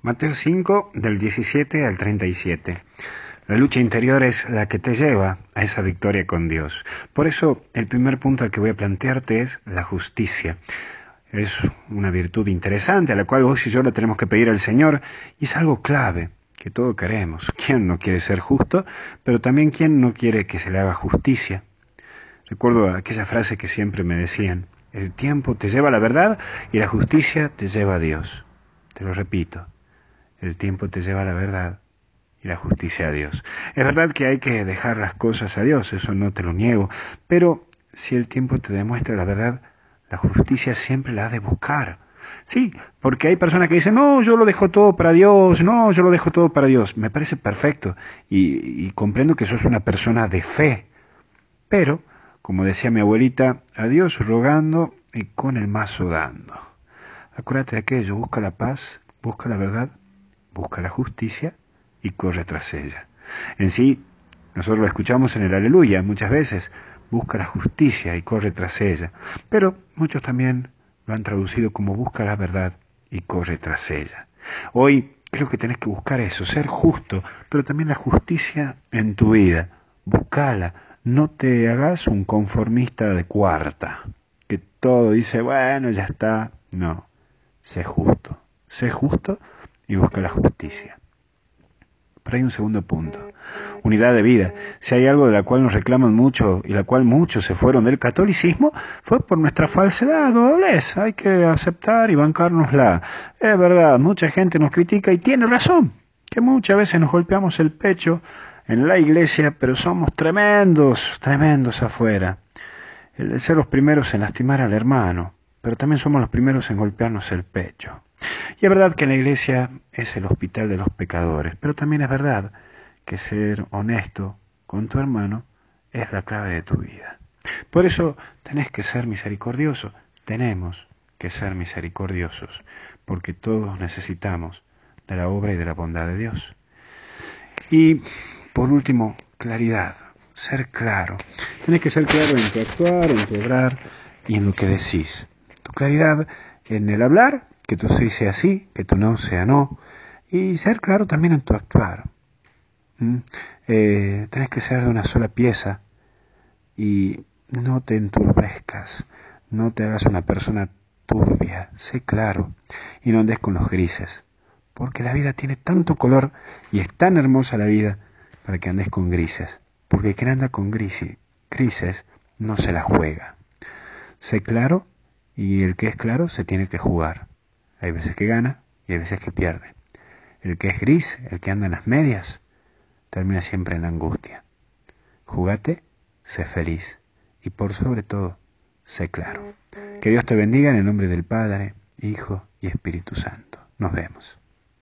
Mateo 5, del 17 al 37. La lucha interior es la que te lleva a esa victoria con Dios. Por eso, el primer punto al que voy a plantearte es la justicia. Es una virtud interesante a la cual vos y yo le tenemos que pedir al Señor, y es algo clave que todos queremos. ¿Quién no quiere ser justo? Pero también ¿quién no quiere que se le haga justicia? Recuerdo aquella frase que siempre me decían: el tiempo te lleva a la verdad y la justicia te lleva a Dios. Te lo repito, el tiempo te lleva a la verdad y la justicia a Dios. Es verdad que hay que dejar las cosas a Dios, eso no te lo niego, pero si el tiempo te demuestra la verdad, la justicia siempre la has de buscar. Sí, porque hay personas que dicen: no, yo lo dejo todo para Dios, no, yo lo dejo todo para Dios. Me parece perfecto y comprendo que sos una persona de fe, pero, como decía mi abuelita, a Dios rogando y con el mazo dando. Acuérdate de aquello: busca la paz, busca la verdad, busca la justicia y corre tras ella. En sí, nosotros lo escuchamos en el Aleluya muchas veces: busca la justicia y corre tras ella. Pero muchos también lo han traducido como busca la verdad y corre tras ella. Hoy creo que tenés que buscar eso, ser justo, pero también la justicia en tu vida. Buscala, no te hagas un conformista de cuarta, que todo dice, bueno, ya está. No, sé justo y busca la justicia. Pero hay un segundo punto: unidad de vida. Si hay algo de la cual nos reclaman mucho y la cual muchos se fueron del catolicismo, fue por nuestra falsedad o doblez. Hay que aceptar y bancárnosla. Es verdad, mucha gente nos critica y tiene razón, que muchas veces nos golpeamos el pecho en la iglesia, pero somos tremendos afuera. El de ser los primeros en lastimar al hermano, pero también somos los primeros en golpearnos el pecho. Y es verdad que la iglesia es el hospital de los pecadores, pero también es verdad que ser honesto con tu hermano es la clave de tu vida. Por eso tenés que ser misericordioso, tenemos que ser misericordiosos, porque todos necesitamos de la obra y de la bondad de Dios. Y por último, claridad, ser claro. Tenés que ser claro en tu actuar, en tu obrar y en lo que decís. Tu claridad en el hablar, que tu sí sea sí, que tu no sea no, y ser claro también en tu actuar. Tenés que ser de una sola pieza y no te enturbezcas, no te hagas una persona turbia, sé claro y no andes con los grises, porque la vida tiene tanto color y es tan hermosa la vida para que andes con grises, porque quien anda con grises no se la juega. Sé claro, y el que es claro se tiene que jugar. Hay veces que gana y hay veces que pierde. El que es gris, el que anda en las medias, termina siempre en la angustia. Jugate, sé feliz y por sobre todo, sé claro. Que Dios te bendiga en el nombre del Padre, Hijo y Espíritu Santo. Nos vemos.